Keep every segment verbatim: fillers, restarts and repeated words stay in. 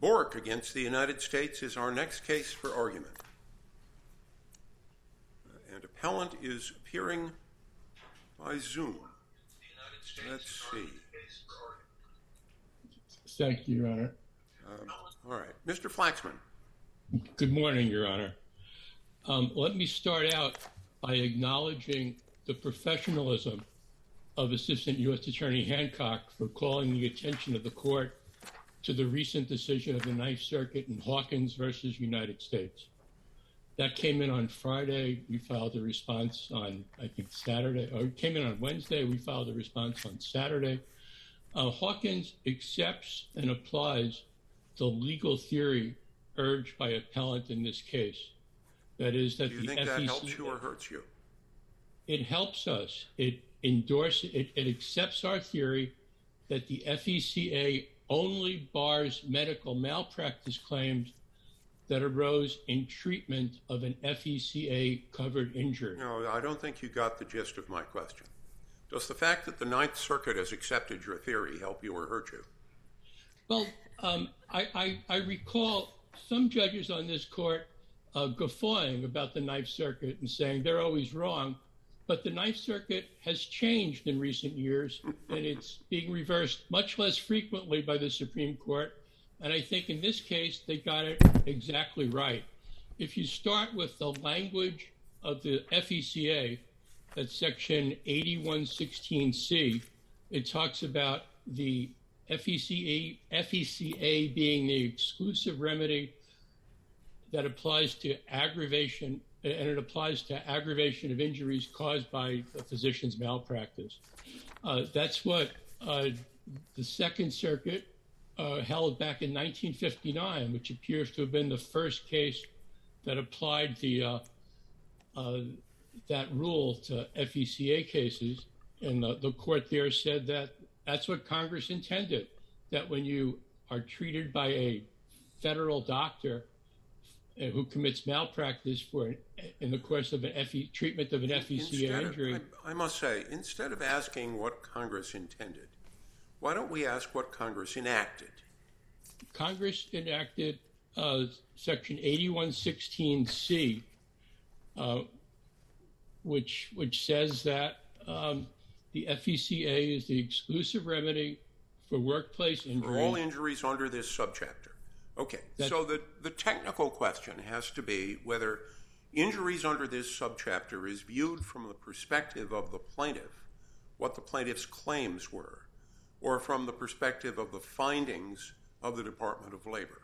Bork against the United States is our next case for argument. And appellant is appearing by Zoom. Let's see. Thank you, Your Honor. Um, all right. Mister Flaxman. Good morning, Your Honor. Um, let me start out by acknowledging the professionalism of Assistant U S Attorney Hancock for calling the attention of the court to the recent decision of the Ninth Circuit in Hawkins versus United States. That came in on Friday. We filed a response on, I think, Saturday. Or it came in on Wednesday. We filed a response on Saturday. Uh, Hawkins accepts and applies the legal theory urged by appellant in this case. That is that the F E C... Do you the think F E C... that helps you or hurts you? It helps us. It endorses, it, it accepts our theory that the F E C A only bars medical malpractice claims that arose in treatment of an F E C A-covered injury. No, I don't think you got the gist of my question. Does the fact that the Ninth Circuit has accepted your theory help you or hurt you? Well, um, I, I, I recall some judges on this court uh, guffawing about the Ninth Circuit and saying they're always wrong, but the Ninth Circuit has changed in recent years, and it's being reversed much less frequently by the Supreme Court. And I think in this case, they got it exactly right. If you start with the language of the F E C A, that's section eighty-one sixteen C, it talks about the F E C A, F E C A being the exclusive remedy that applies to aggravation, and it applies to aggravation of injuries caused by a physician's malpractice. Uh, that's what uh, the Second Circuit Uh, held back in nineteen fifty-nine, which appears to have been the first case that applied the uh, uh, that rule to F E C A cases. And the, the court there said that that's what Congress intended, that when you are treated by a federal doctor uh, who commits malpractice for in the course of an F E, treatment of an F E C A Instead injury. Of, I, I must say, instead of asking what Congress intended, why don't we ask what Congress enacted? Congress enacted uh, section eighty-one sixteen C, uh, which which says that um, the F E C A is the exclusive remedy for workplace injuries. For all injuries under this subchapter. Okay, That's, so the, the technical question has to be whether injuries under this subchapter is viewed from the perspective of the plaintiff, what the plaintiff's claims were, or from the perspective of the findings of the Department of Labor.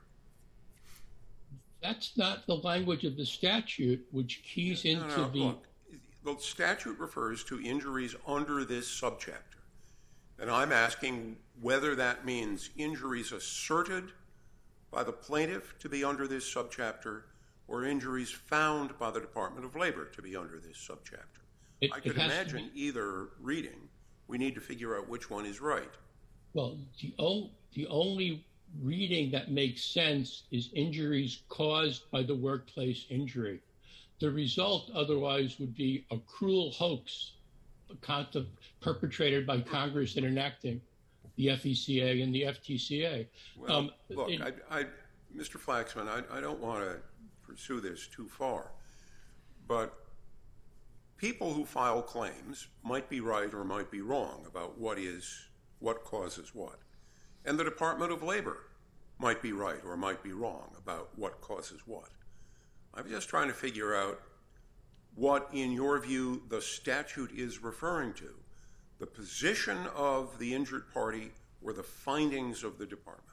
That's not the language of the statute, which keys into no, no, the... Look, the statute refers to injuries under this subchapter. And I'm asking whether that means injuries asserted by the plaintiff to be under this subchapter or injuries found by the Department of Labor to be under this subchapter. It, I could imagine either reading. We need to figure out which one is right. Well, the, o- the only reading that makes sense is injuries caused by the workplace injury. The result otherwise would be a cruel hoax perpetrated by Congress in enacting the F E C A and the F T C A. Well, um, look, it, I, I, Mister Flaxman, I, I don't want to pursue this too far, but people who file claims might be right or might be wrong about what is what causes what. And the Department of Labor might be right or might be wrong about what causes what. I'm just trying to figure out what, in your view, the statute is referring to, the position of the injured party or the findings of the department.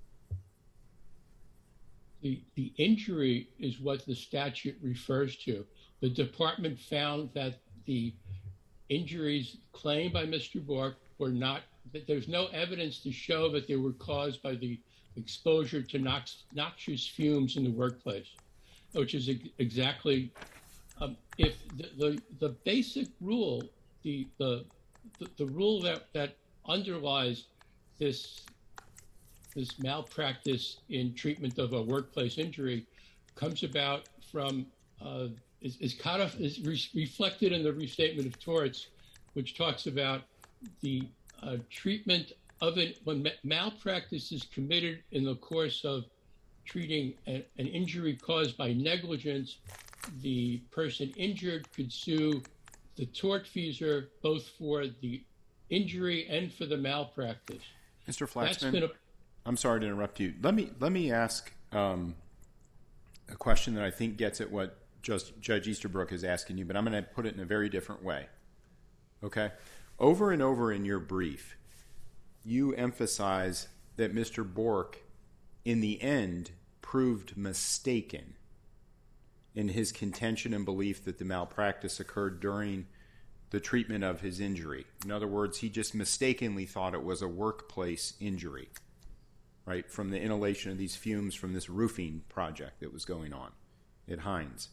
The, the injury is what the statute refers to. The department found that the injuries claimed by Mister Bork were not, that there's no evidence to show that they were caused by the exposure to nox, noxious fumes in the workplace, which is ex- exactly, um, if the, the, the basic rule, the, the, the, the rule that, that underlies this, this malpractice in treatment of a workplace injury comes about from, uh, is, is, kind of, is re- reflected in the Restatement of Torts, which talks about the uh, treatment of it when ma- malpractice is committed in the course of treating a, an injury caused by negligence, the person injured could sue the tortfeasor both for the injury and for the malpractice. Mister Flaxman, a, I'm sorry to interrupt you. Let me let me ask um, a question that I think gets at what just Judge Easterbrook is asking you, but I'm going to put it in a very different way. Okay? Over and over in your brief, you emphasize that Mister Bork, in the end, proved mistaken in his contention and belief that the malpractice occurred during the treatment of his injury. In other words, he just mistakenly thought it was a workplace injury, right, from the inhalation of these fumes from this roofing project that was going on at Heinz.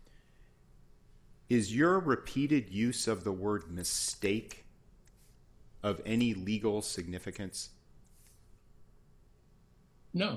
Is your repeated use of the word mistake of any legal significance? No.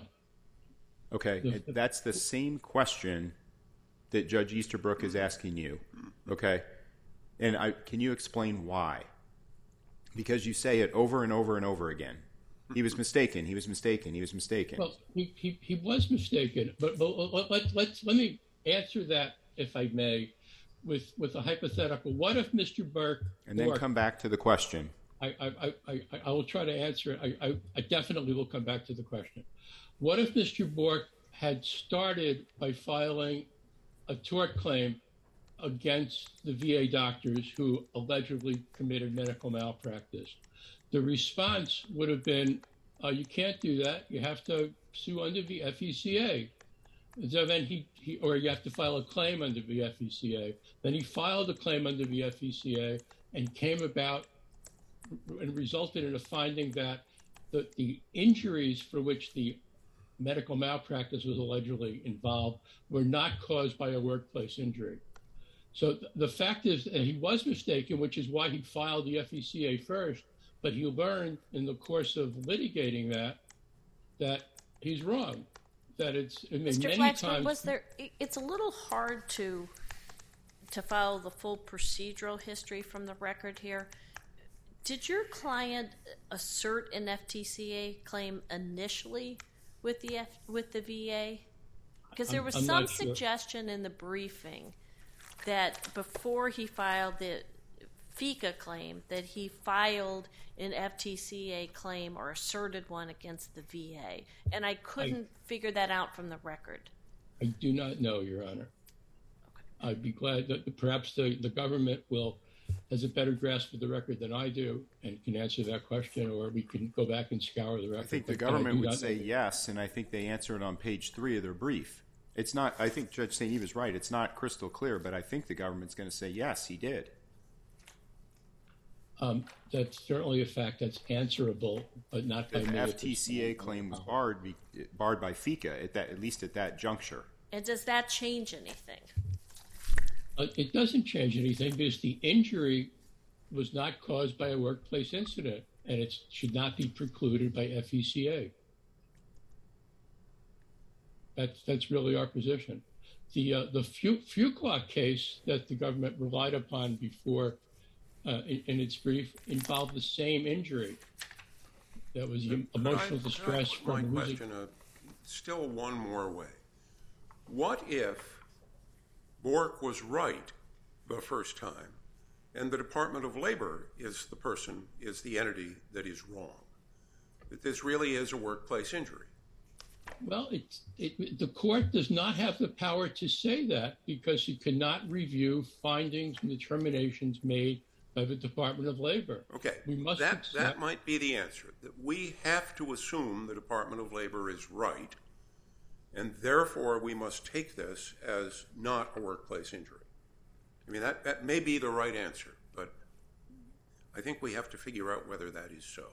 Okay, that's the same question that Judge Easterbrook is asking you, okay? And I, can you explain why? Because you say it over and over and over again. He was mistaken, he was mistaken, he was mistaken. Well, he, he, he was mistaken, but, but let, let, let's, let me answer that, if I may, with, with a hypothetical. What if Mister Burke... And then Bork, come back to the question. I, I, I, I will try to answer it. I, I, I definitely will come back to the question. What if Mister Bork had started by filing a tort claim against the V A doctors who allegedly committed medical malpractice? The response would have been, uh, you can't do that. You have to sue under the F E C A. So then he, he, or you have to file a claim under the F E C A. Then he filed a claim under the F E C A and came about and resulted in a finding that the, the injuries for which the medical malpractice was allegedly involved were not caused by a workplace injury. So th- the fact is that he was mistaken, which is why he filed the F E C A first, but he learned in the course of litigating that, that he's wrong. That it's, I mean, Mister many Flaxman, times... was there, it's a little hard to, to follow the full procedural history from the record here. Did your client assert an F T C A claim initially with the F, with the V A? Because there was I'm, I'm some sure. suggestion in the briefing that before he filed the FICA claim, that he filed an F T C A claim or asserted one against the V A. And I couldn't I, figure that out from the record. I do not know, Your Honor. Okay. I'd be glad that perhaps the, the government will has a better grasp of the record than I do and can answer that question, or we can go back and scour the record. I think the government would say yes, and I think they answer it on page three of their brief. It's not, I think Judge Saint Eve is right, it's not crystal clear, but I think the government's going to say yes, he did. Um, that's certainly a fact that's answerable, but not by me. The F T C A claim was barred, barred by FICA, at, that, at least at that juncture. And does that change anything? Uh, it doesn't change anything because the injury was not caused by a workplace incident, and it should not be precluded by F E C A. That's that's really our position. The uh, the Fuqua case that the government relied upon before uh, in, in its brief involved the same injury. That was Could emotional I, distress could I, from my losing. question uh, still one more way. What if Bork was right the first time, and the Department of Labor is the person, is the entity that is wrong? That this really is a workplace injury? Well, it's, it, the court does not have the power to say that because it cannot review findings and determinations made by the Department of Labor. Okay, we must that, accept- that might be the answer, that we have to assume the Department of Labor is right, and therefore we must take this as not a workplace injury. I mean, that, that may be the right answer, but I think we have to figure out whether that is so.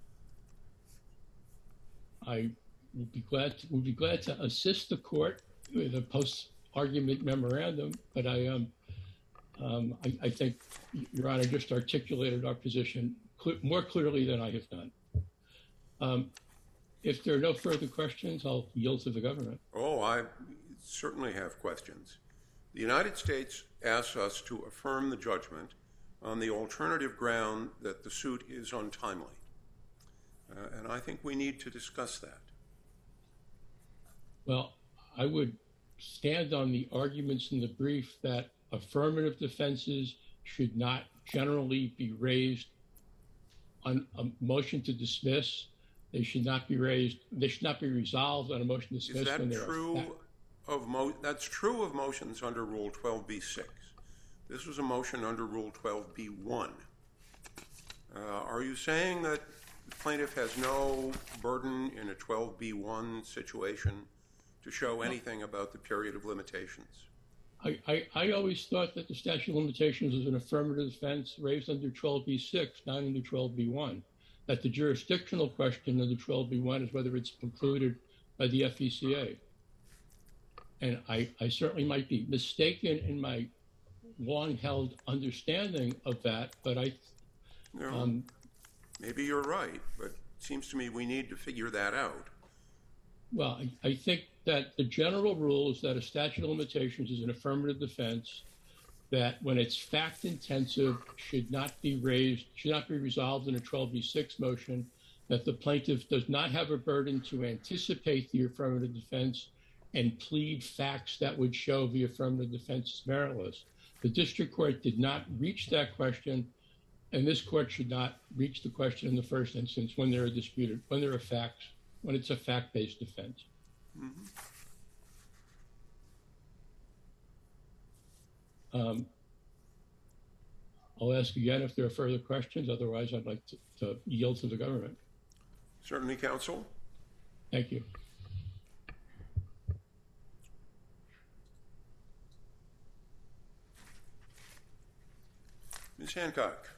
I would be glad to, would be glad to assist the court with a post-argument memorandum, but I um, um I, I think Your Honor just articulated our position cl- more clearly than I have done. Um, if there are no further questions, I'll yield to the government. Oh, I certainly have questions. The United States asks us to affirm the judgment on the alternative ground that the suit is untimely. Uh, and I think we need to discuss that. Well, I would stand on the arguments in the brief that affirmative defenses should not generally be raised on a motion to dismiss. They should not be raised. They should not be resolved on a motion to dismiss. Is that when true of mo? That's true of motions under Rule twelve B six. This was a motion under Rule twelve B one. Uh, are you saying that the plaintiff has no burden in a twelve B one situation to show anything about the period of limitations? I, I, I always thought that the statute of limitations was an affirmative defense raised under twelve B six, not under twelve B one. That the jurisdictional question under twelve B one is whether it's concluded by the F E C A. And I, I certainly might be mistaken in my long-held understanding of that, but I... No, um, maybe you're right, but it seems to me we need to figure that out. Well, I, I think that the general rule is that a statute of limitations is an affirmative defense that when it's fact-intensive should not be raised, should not be resolved in a twelve B six motion, that the plaintiff does not have a burden to anticipate the affirmative defense and plead facts that would show the affirmative defense is meritless. The district court did not reach that question, and this court should not reach the question in the first instance when there are disputed, when there are facts, when it's a fact-based defense. Mm-hmm. Um, I'll ask again if there are further questions. Otherwise, I'd like to, to yield to the government. Certainly, counsel. Thank you. Miz Hancock.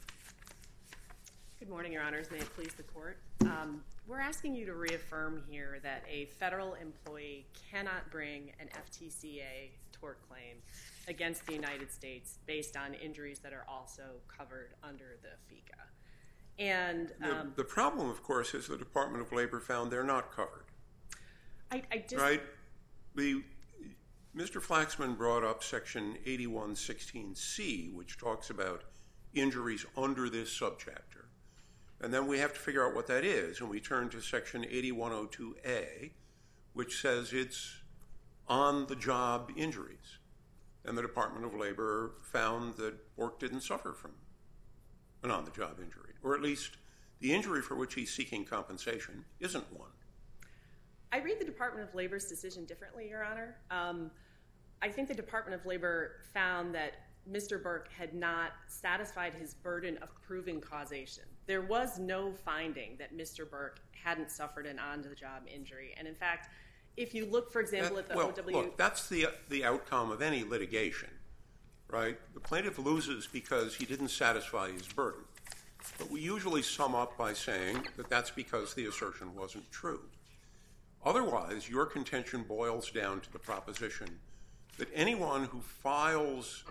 Good morning, Your Honors. May it please the court. Um, we're asking you to reaffirm here that a federal employee cannot bring an F T C A tort claim against the United States based on injuries that are also covered under the FECA. And um, the, the problem, of course, is the Department of Labor found they're not covered. I, I just... Right? The, Mister Flaxman brought up Section eighty-one sixteen C, which talks about injuries under this subchapter. And then we have to figure out what that is, and we turn to Section eighty-one oh two A, which says it's on-the-job injuries. And the Department of Labor found that Bork didn't suffer from an on-the-job injury, or at least the injury for which he's seeking compensation isn't one. I read the Department of Labor's decision differently, Your Honor. Um, I think the Department of Labor found that Mister Bork had not satisfied his burden of proving causation. There was no finding that Mister Bork hadn't suffered an on-the-job injury. And in fact, if you look, for example, that, at the well, O W... Look, that's the, the outcome of any litigation, right? The plaintiff loses because he didn't satisfy his burden. But we usually sum up by saying that that's because the assertion wasn't true. Otherwise, your contention boils down to the proposition that anyone who files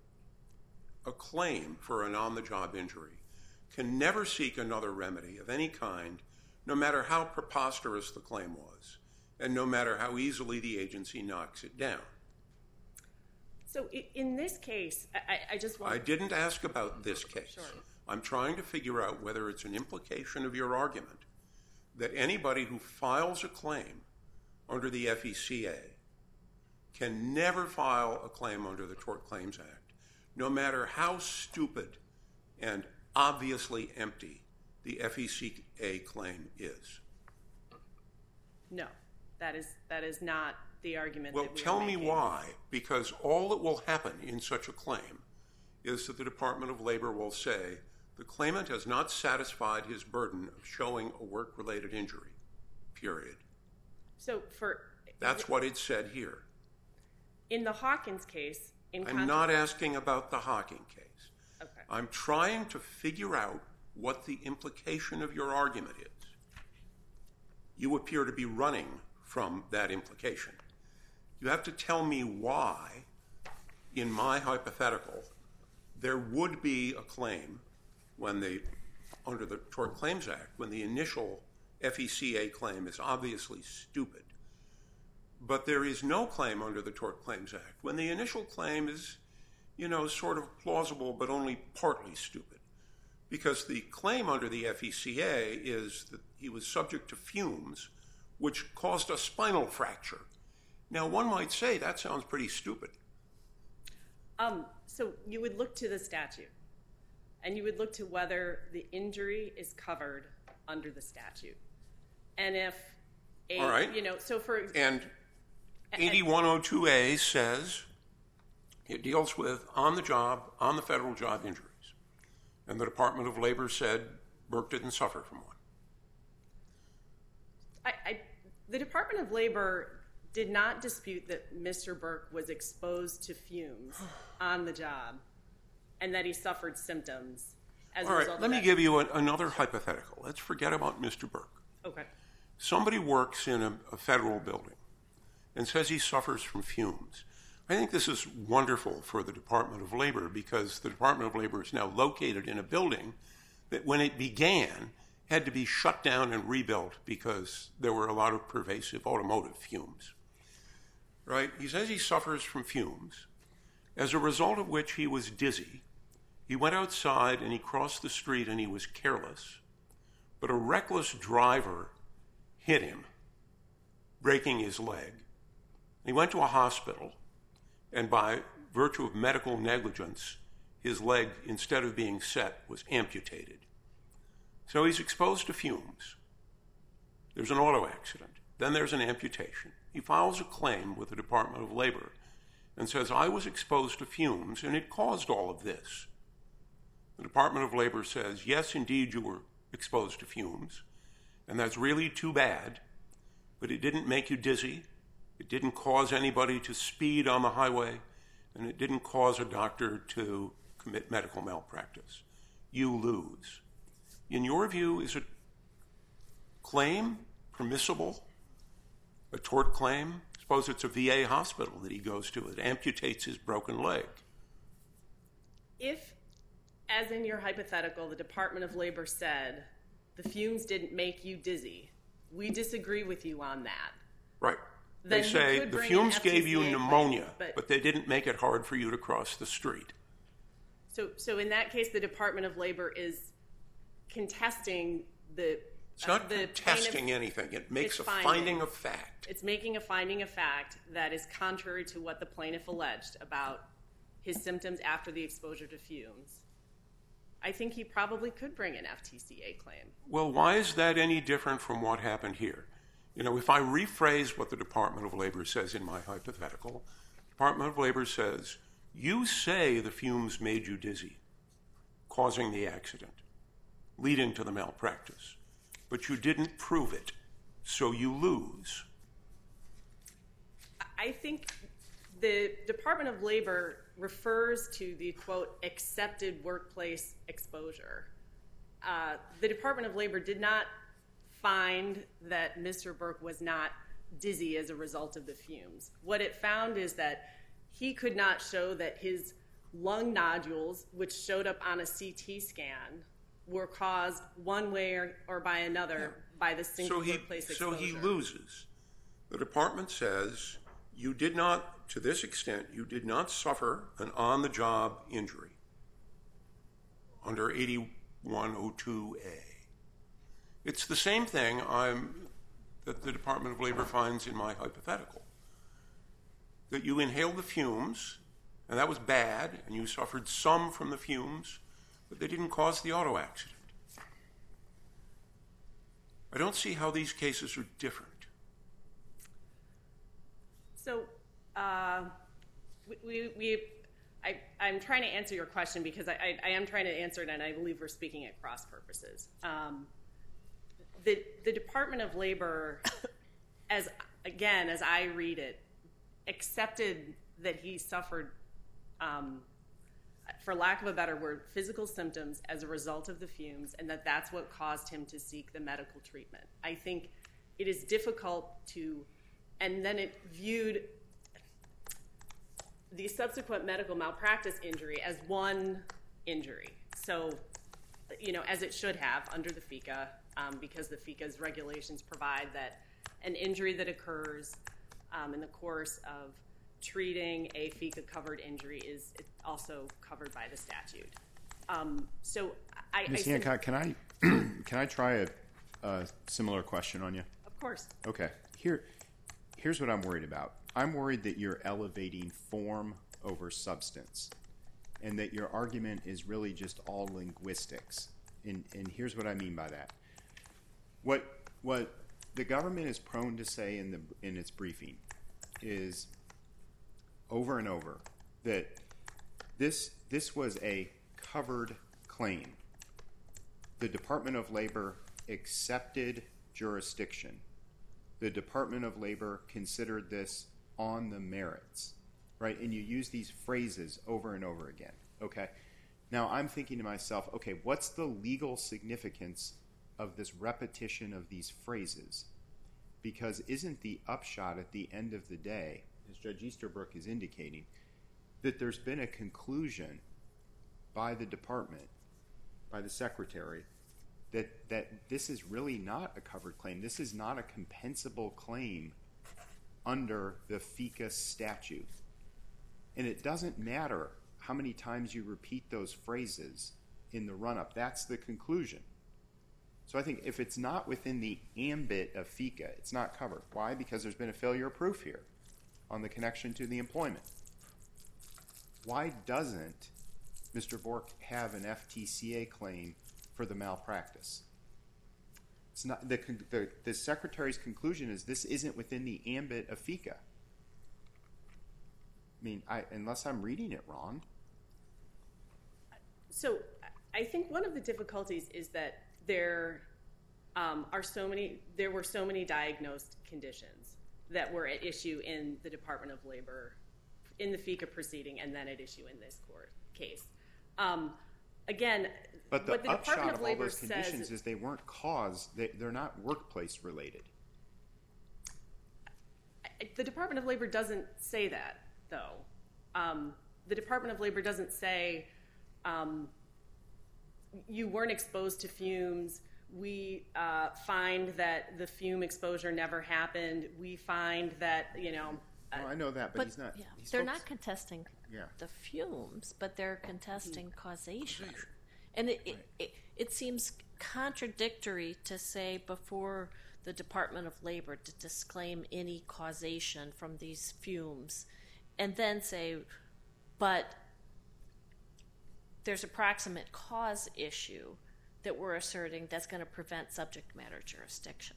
a, a claim for an on-the-job injury can never seek another remedy of any kind, no matter how preposterous the claim was, and no matter how easily the agency knocks it down. So in this case, I, I just want... I didn't ask about this case. Sure. I'm trying to figure out whether it's an implication of your argument that anybody who files a claim under the F E C A can never file a claim under the Tort Claims Act, no matter how stupid and obviously empty the F E C A claim is. No, that is that is not the argument well, that we tell are me making. why, because all that will happen in such a claim is that the Department of Labor will say the claimant has not satisfied his burden of showing a work-related injury, period. So for... That's what it said here. In the Hawkins case... In I'm not asking about the Hawking case. Okay. I'm trying to figure out what the implication of your argument is. You appear to be running from that implication. You have to tell me why, in my hypothetical, there would be a claim when the, under the Tort Claims Act, when the initial F E C A claim is obviously stupid. But there is no claim under the Tort Claims Act when the initial claim is, you know, sort of plausible but only partly stupid. Because the claim under the F E C A is that he was subject to fumes which caused a spinal fracture. Now, one might say that sounds pretty stupid. Um, so you would look to the statute, and you would look to whether the injury is covered under the statute. And if a, All right. you know, so for And eighty-one oh two A says it deals with on-the-job, on the federal job injuries. And the Department of Labor said Burke didn't suffer from one. I, I, the Department of Labor did not dispute that Mister Burke was exposed to fumes on the job and that he suffered symptoms as All a right, result of let me that. give you an, another hypothetical. Let's forget about Mister Burke. Okay. Somebody works in a, a federal building and says he suffers from fumes. I think this is wonderful for the Department of Labor because the Department of Labor is now located in a building that when it began had to be shut down and rebuilt because there were a lot of pervasive automotive fumes. Right? He says he suffers from fumes, as a result of which he was dizzy. He went outside and he crossed the street and he was careless, but a reckless driver hit him, breaking his leg. He went to a hospital, and by virtue of medical negligence, his leg, instead of being set, was amputated. So he's exposed to fumes. There's an auto accident. Then there's an amputation. He files a claim with the Department of Labor and says, I was exposed to fumes and it caused all of this. The Department of Labor says, yes, indeed, you were exposed to fumes, and that's really too bad, but it didn't make you dizzy, it didn't cause anybody to speed on the highway, and it didn't cause a doctor to commit medical malpractice. You lose. In your view, is a claim permissible? A tort claim? Suppose it's a V A hospital that he goes to. It amputates his broken leg. If, as in your hypothetical, the Department of Labor said the fumes didn't make you dizzy, we disagree with you on that. Right. Then they you say could the bring fumes an gave you F T C A pneumonia, claim, but- but they didn't make it hard for you to cross the street. So, so in that case, the Department of Labor is contesting the It's not uh, the contesting plaintiff- anything. It makes it's a finding. finding of fact. It's making a finding of fact that is contrary to what the plaintiff alleged about his symptoms after the exposure to fumes. I think he probably could bring an F T C A claim. Well, why is that any different from what happened here? You know, if I rephrase what the Department of Labor says in my hypothetical, the Department of Labor says, you say the fumes made you dizzy, causing the accident, leading to the malpractice, but you didn't prove it, so you lose. I think the Department of Labor refers to the, quote, accepted workplace exposure. Uh, the Department of Labor did not find that Mister Burke was not dizzy as a result of the fumes. What it found is that he could not show that his lung nodules, which showed up on a C T scan, were caused one way or, or by another yeah. by the single so he, workplace so exposure. So he loses. The department says, you did not, to this extent, you did not suffer an on-the-job injury under eighty-one oh two A. It's the same thing I'm, that the Department of Labor finds in my hypothetical, that you inhaled the fumes, and that was bad, and you suffered some from the fumes, but they didn't cause the auto accident. I don't see how these cases are different. So, uh, we, we, we I, I'm trying to answer your question because I, I, I am trying to answer it, and I believe we're speaking at cross purposes. Um, the, the Department of Labor, as again, as I read it, accepted that he suffered, um, for lack of a better word, physical symptoms as a result of the fumes, and that that's what caused him to seek the medical treatment. I think it is difficult to, and then it viewed the subsequent medical malpractice injury as one injury. So, you know, as it should have under the FECA, um, because the FECA's regulations provide that an injury that occurs um, in the course of treating a FECA-covered injury is also covered by the statute. Um, so, I, Miz I Hancock, can I can I try a, a similar question on you? Of course. Okay. Here, here's what I'm worried about. I'm worried that you're elevating form over substance, and that your argument is really just all linguistics. And, and here's what I mean by that. What what the government is prone to say in the in its briefing is over and over that this this was a covered claim. The Department of Labor accepted jurisdiction. The Department of Labor considered this on the merits, right? And you use these phrases over and over again, okay? Now I'm thinking to myself, okay, what's the legal significance of this repetition of these phrases? Because isn't the upshot at the end of the day, as Judge Easterbrook is indicating, that there's been a conclusion by the department, by the secretary, that, that this is really not a covered claim. This is not a compensable claim under the FECA statute. And it doesn't matter how many times you repeat those phrases in the run-up. That's the conclusion. So I think if it's not within the ambit of FECA, it's not covered. Why? Because there's been a failure of proof here on the connection to the employment. Why doesn't Mister Bork have an F T C A claim for the malpractice? It's not the, the the Secretary's conclusion is this isn't within the ambit of FECA. I mean, I, unless I'm reading it wrong. So I think one of the difficulties is that there um, are so many, there were so many diagnosed conditions that were at issue in the Department of Labor, in the FECA proceeding, and then at issue in this court case. Um, again, but the, what the upshot Department of of Labor all those conditions says, is they weren't caused, they, they're not workplace related. The Department of Labor doesn't say that, though. Um, the Department of Labor doesn't say um, you weren't exposed to fumes. We uh, find that the fume exposure never happened. We find that, you know... Uh, well, I know that, but, but he's not... Yeah, he's they're focused. not contesting yeah. the fumes, but they're contesting mm-hmm. causation. And it, right. it, it, it seems contradictory to say before the Department of Labor to disclaim any causation from these fumes, and then say, but there's a proximate cause issue that we're asserting that's going to prevent subject matter jurisdiction.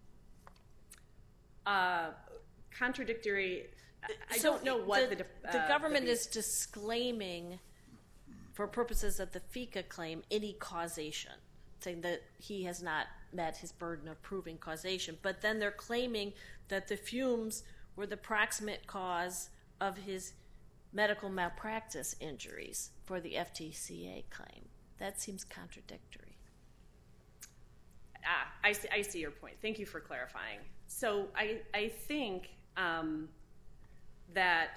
Uh, contradictory. I so don't know what the, the, uh, the government the, is disclaiming, for purposes of the FECA claim, any causation, saying that he has not met his burden of proving causation. But then they're claiming that the fumes were the proximate cause of his medical malpractice injuries for the F T C A claim. That seems contradictory. Ah, I see, I see your point. Thank you for clarifying. So I, I think um, that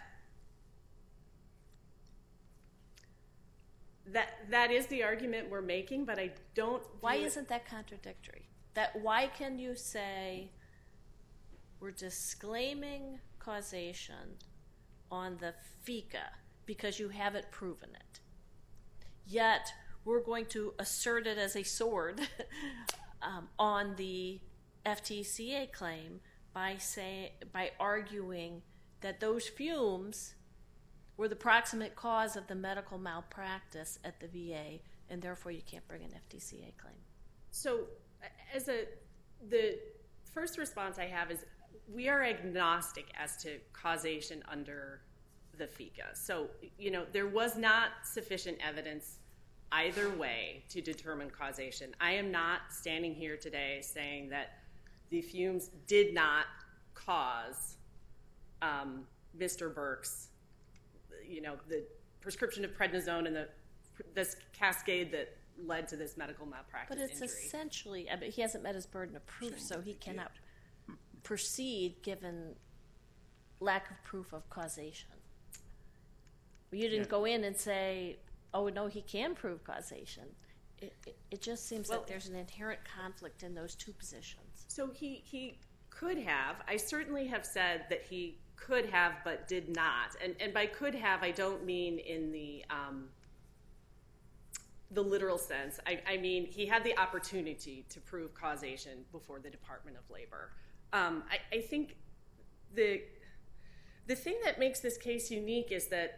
that that is the argument we're making, but I don't. Why it, isn't that contradictory? That why can you say we're disclaiming causation on the FECA because you haven't proven it, yet we're going to assert it as a sword um, on the F T C A claim by say by arguing that those fumes were the proximate cause of the medical malpractice at the V A, and therefore you can't bring an F T C A claim. So, as a the first response I have is we are agnostic as to causation under the FECA. So, you know, there was not sufficient evidence either way to determine causation. I am not standing here today saying that the fumes did not cause um, Mister Burke's, you know, the prescription of prednisone and the this cascade that led to this medical malpractice But it's injury. essentially, I mean, he hasn't met his burden of proof, so he cannot proceed given lack of proof of causation. You didn't Yeah. go in and say, oh, no, he can prove causation. It, it, it just seems Well, that there's an inherent conflict in those two positions. So he, he could have. I certainly have said that he could have but did not. And, and by could have, I don't mean in the um, the literal sense. I, I mean he had the opportunity to prove causation before the Department of Labor. Um, I, I think the the thing that makes this case unique is that,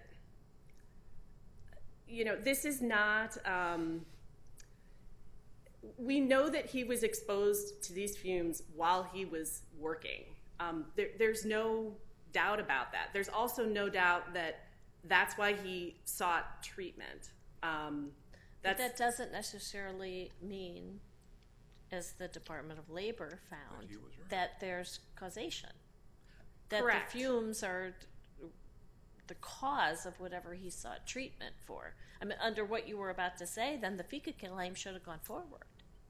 you know, this is not, um, we know that he was exposed to these fumes while he was working. Um, there, there's no doubt about that. There's also no doubt that that's why he sought treatment. Um, that's, but that doesn't necessarily mean, as the Department of Labor found, that, right. that there's causation. That Correct. The fumes are the cause of whatever he sought treatment for. I mean, under what you were about to say, then the FECA claim should have gone forward.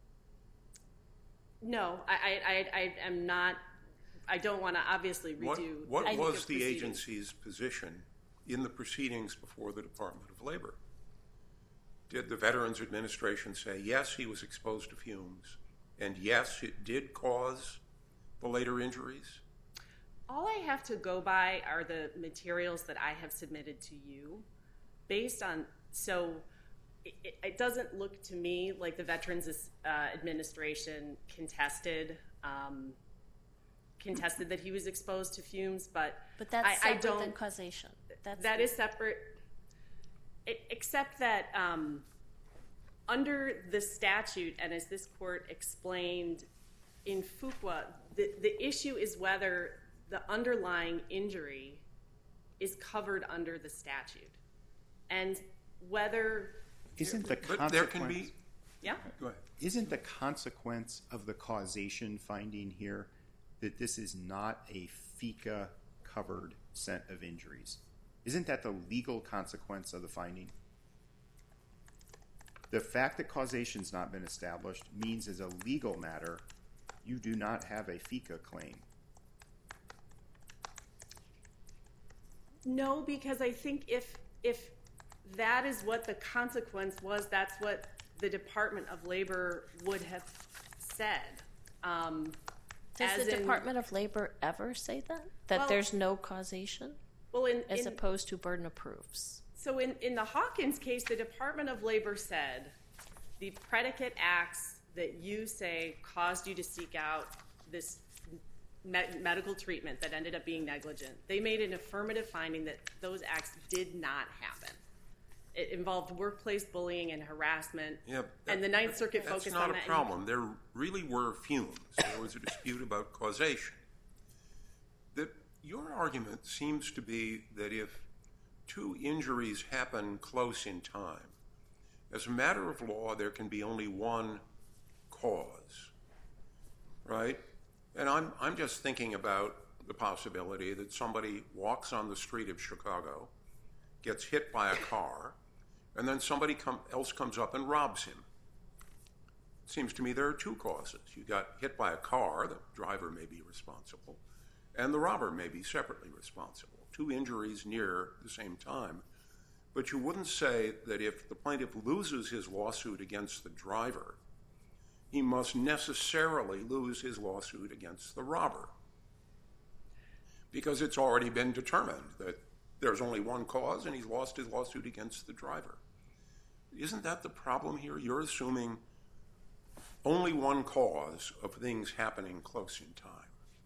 No, I, I, I, I am not. I don't want to obviously redo. What, what was the proceedings. agency's position in the proceedings before the Department of Labor? Did the Veterans Administration say, yes, he was exposed to fumes, and yes, it did cause the later injuries? All I have to go by are the materials that I have submitted to you based on, so it, it doesn't look to me like the Veterans uh, Administration contested um, contested that he was exposed to fumes, but But that's I, separate I don't, than causation. That's that the, is separate, it, except that um, under the statute, and as this court explained in Fuqua, the, the issue is whether the underlying injury is covered under the statute, and whether isn't the consequence, there can be yeah go ahead. Isn't the consequence of the causation finding here that this is not a FECA covered set of injuries? Isn't that the legal consequence of the finding? The fact that causation's not been established means, as a legal matter, you do not have a FECA claim. No, because I think if if that is what the consequence was, that's what the Department of Labor would have said. Um, Does as the in, Department of Labor ever say that? That well, there's no causation? Well, in, as in, opposed to burden of proofs. So in, in the Hawkins case, the Department of Labor said the predicate acts that you say caused you to seek out this med- medical treatment that ended up being negligent, they made an affirmative finding that those acts did not happen. It involved workplace bullying and harassment, yeah, that, and the Ninth Circuit focused on that. That's not a problem. There really were fumes. There was a dispute about causation. That your argument seems to be that if two injuries happen close in time, as a matter of law, there can be only one cause, right? And I'm I'm just thinking about the possibility that somebody walks on the street of Chicago, gets hit by a car, and then somebody come, else comes up and robs him. It seems to me there are two causes. You got hit by a car, the driver may be responsible, and the robber may be separately responsible. Two injuries near the same time. But you wouldn't say that if the plaintiff loses his lawsuit against the driver, he must necessarily lose his lawsuit against the robber, because it's already been determined that there's only one cause and he's lost his lawsuit against the driver. Isn't that the problem here? You're assuming only one cause of things happening close in time.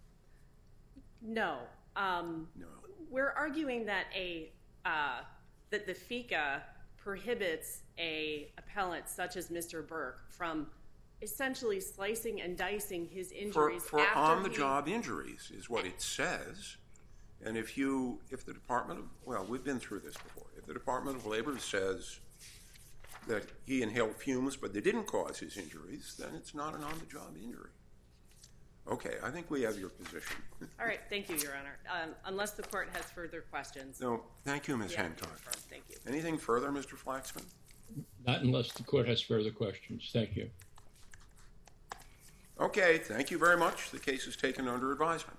No. Um, no. We're arguing that a uh, that the FECA prohibits a appellant such as Mister Burke from essentially slicing and dicing his injuries for, for after on-the-job injuries is what it says. And if you, if the Department of, well, we've been through this before. If the Department of Labor says that he inhaled fumes but they didn't cause his injuries, then it's not an on-the-job injury. Okay, I think we have your position. All right, thank you, Your Honor. Um, unless the court has further questions. No, thank you, Miz Yeah, Hancock. thank you. Anything further, Mister Flaxman? Not unless the court has further questions. Thank you. Okay, thank you very much. The case is taken under advisement.